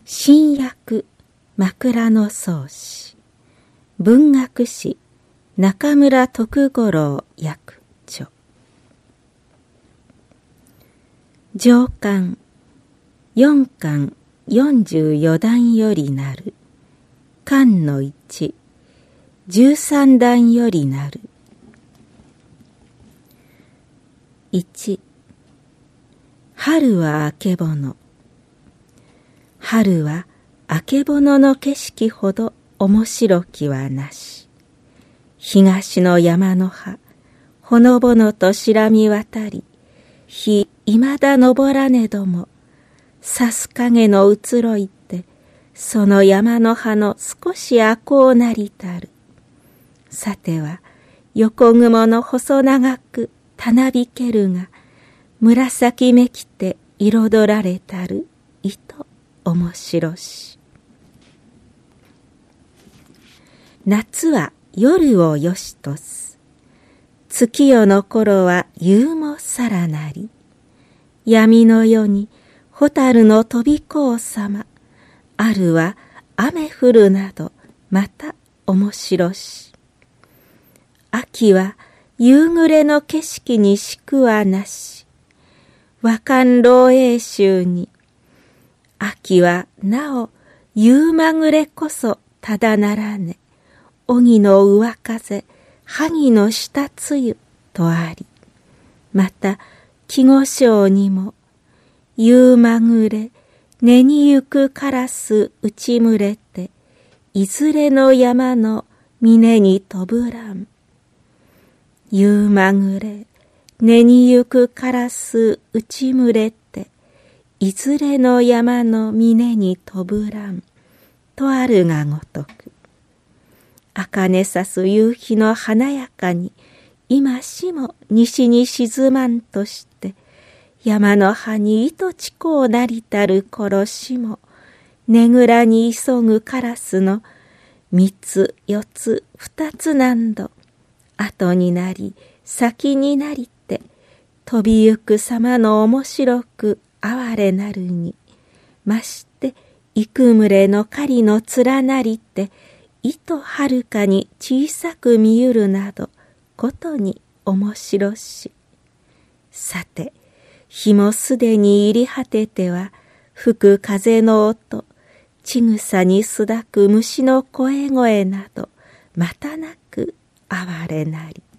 新訳枕草子、文学史中村徳五郎訳著。上巻4巻44段よりなる。巻の1、13段よりなる。1、春はあけぼの。春はあけぼのの景色ほど面白きはなし。東の山の葉、ほのぼのと白み渡り、日いまだ登らねども、さす影の移ろいって、その山の葉の少しあこうなりたる。さては、横雲の細長くたなびけるが、紫めきて彩られたる糸面白し。夏は夜をよしとす。月夜の頃は夕もさらなり。闇の夜に蛍の飛び子をさま。あるは雨降るなどまた面白し。秋は夕暮れの景色にしくはなし。和漢老永衆に。秋はなお夕まぐれこそただならね。荻の上風、萩の下露とあり。また季語章にも、夕まぐれ、寝にゆくカラス打ち群れて、いずれの山の峰に飛ぶらん。夕まぐれ、寝にゆくカラス打ち群れて、いずれの山の峰に飛ぶらん。とあるがごとく。茜さす夕日の華やかに、今しも西に沈まんとして、山の葉に糸ちこうなりたる頃しも、ねぐらに急ぐカラスの三つ四つ二つ何度、後になり先になりって飛びゆく様の面白く哀れなるに、まして幾群れの狩りの連なりって糸はるかに小さく見ゆるなどことに面白し。さて日もすでに入り果てては、吹く風の音、ちぐさにすだく虫の声声など、またなく哀れなり。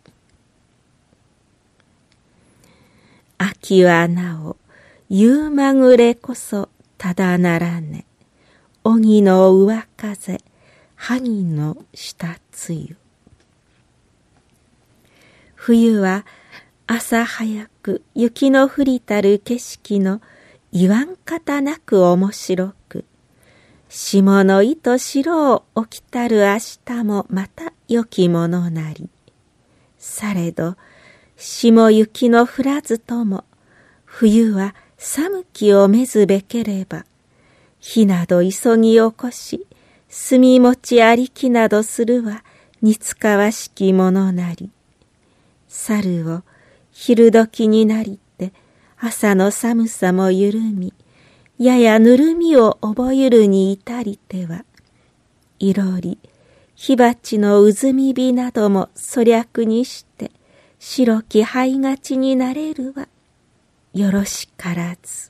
秋はなお、夕まぐれこそただならね。荻の上風、萩の下露。冬は朝早く雪の降りたる景色の言わん方なく面白く、霜の糸白を起きたる明日もまた良きものなり。されど霜雪の降らずとも、冬は寒きをめずべければ、火など急ぎ起こし、炭持ちありきなどするは似つかわしきものなり。猿を昼時になりって朝の寒さも緩み、ややぬるみを覚ゆるに至りては、いろり火鉢の渦み火なども粗略にして白き灰がちになれるはよろしからず。